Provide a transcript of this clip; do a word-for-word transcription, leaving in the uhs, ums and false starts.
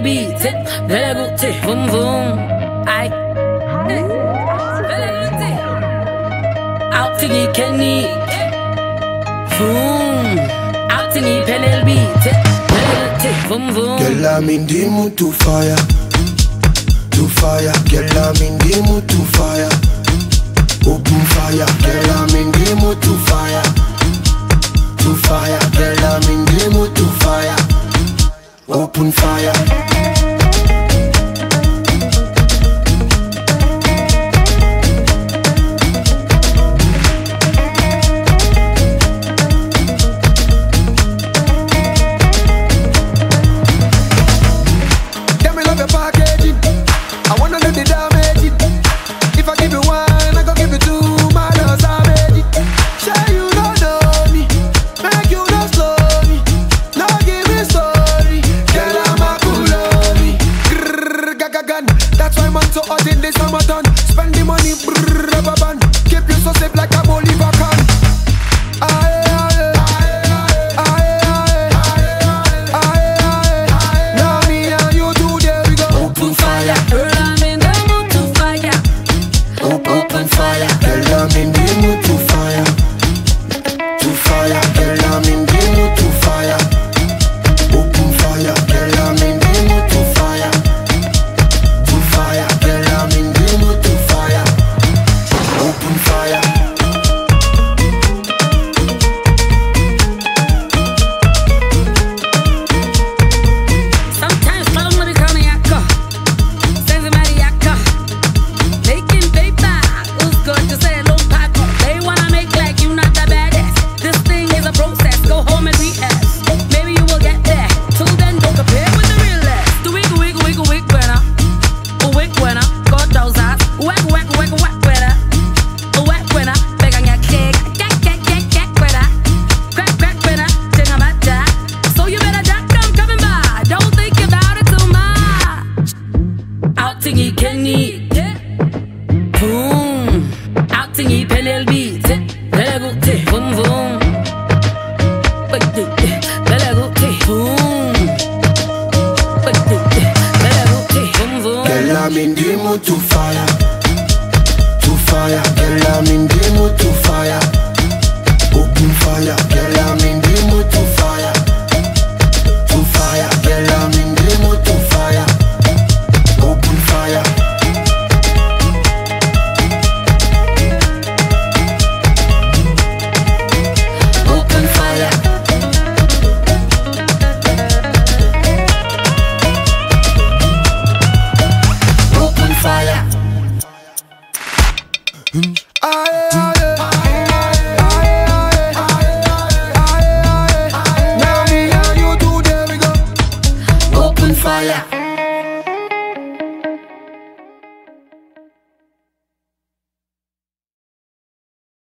beat, very good, boom boom. I out to the Kenny, boom. Out to the Penel beat, very good, boom boom. Girl, I'm in the mood to fire, to fire. Girl, I'm in the mood to fire, open fire. Girl, I'm in the mood to fire, to fire. Girl, I'm in the mood to fire, open fire. That's why man so hot in the summertime.